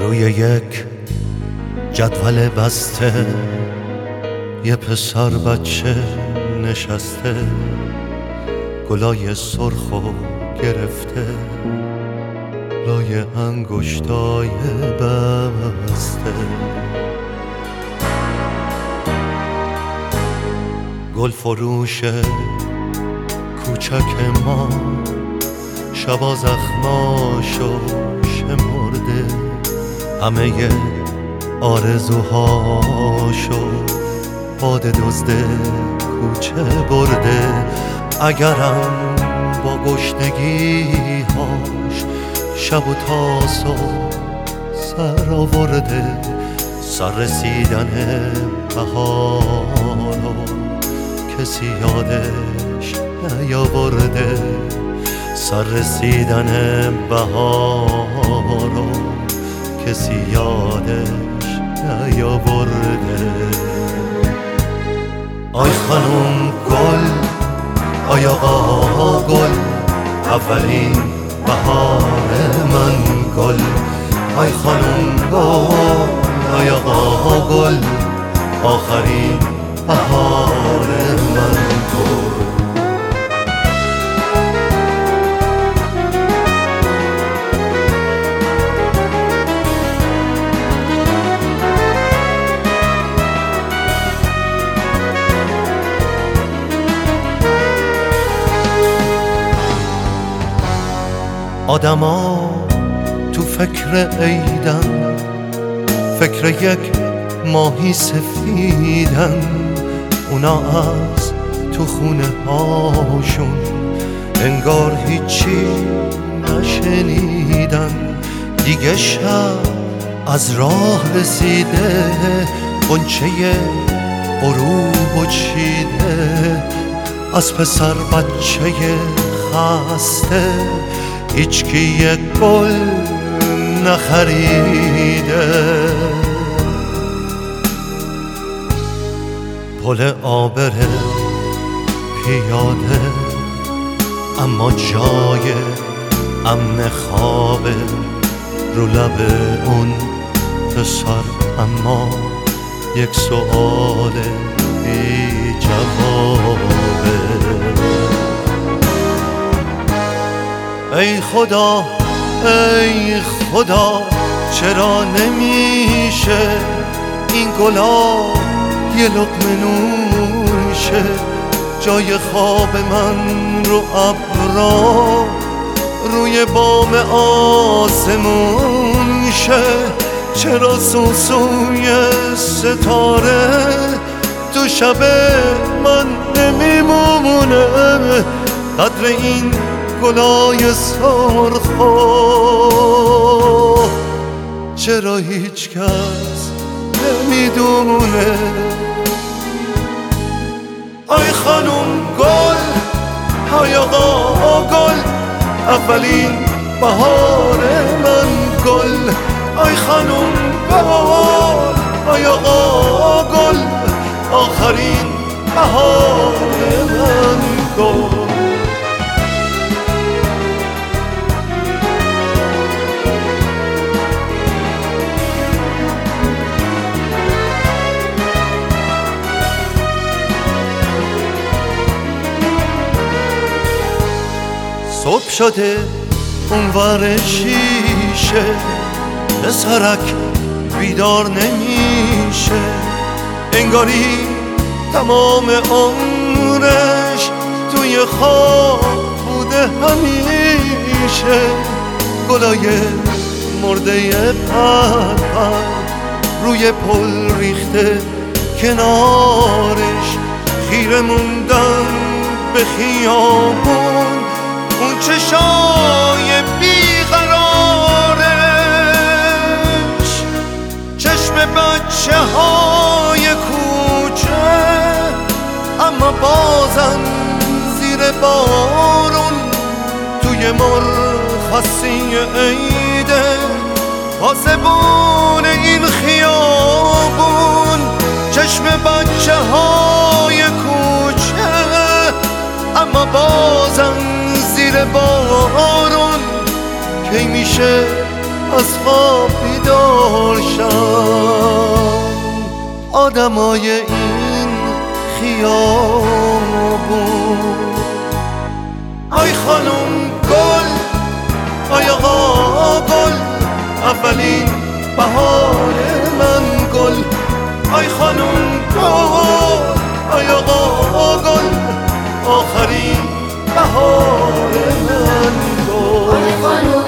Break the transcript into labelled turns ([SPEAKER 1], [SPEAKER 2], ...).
[SPEAKER 1] روی یک جدول بسته یه پسر بچه نشسته، گلای سرخو گرفته لای انگشتای بسته. گل فروش کوچک ما شبا زخماشو شمرده، همه آرزوهاشو باد دزد کوچه برده. اگرم با گشنگی‌هاش شب و تاسو سر آورده، سر رسیدن بهارو کسی یادش نیاورده، سر رسیدن بهارو کسی یادش نیاورده. آی خانم گل، آی آقا گل، اولین بهار من گل. آی خانم گل، آی آقا گل، آخرین بهار من گل. آدما تو فکر عیدن، فکر یک ماهی سفیدن، اونا از تو خونه هاشون انگار هیچی نشنیدن. دیگه شب از راه رسیده، غنچه غروب و چیده، از پسر بچه خسته هیچکی یک گل نخریده. پل آبره پیاده، اما جای امن خوابه رو لب اون پسر، اما یک سؤال بی جوابه. ای خدا ای خدا، چرا نمیشه این گلا یه لقمه نون شه؟ جای خواب من رو ابرا روی بام آسمون شه. چرا سوسوی ستاره تو شب من نمیمونه؟ قدر این گلای سرخو چرا هیچ کس نمیدونه؟ آی خانم گل، آی آقا گل، اولین بهار من گل. آی خانم گل، آی آقا گل، آخرین بهار من گل. صبح شده اونور شیشه، پسرک بیدار نمیشه، انگاری تمام عمرش توی خواب بوده همیشه. گلای مرده پرپر روی پل ریخته کنارش، خیره موندن به خیابون اون چشای بیقرارش. چشم بچه های کوچه اما بازن زیر بارون، توی مرخصی عیده آسمون این خیابون. چشم بچه های کوچه اما بازن زیر بارون، کی میشه از خواب بیدار شم. آدمای این خیابون، آی خانم گل، آی آقا گل، اولین بهار من گل. آی خانم گل، آی آقا گل، آخرین بهار من گل.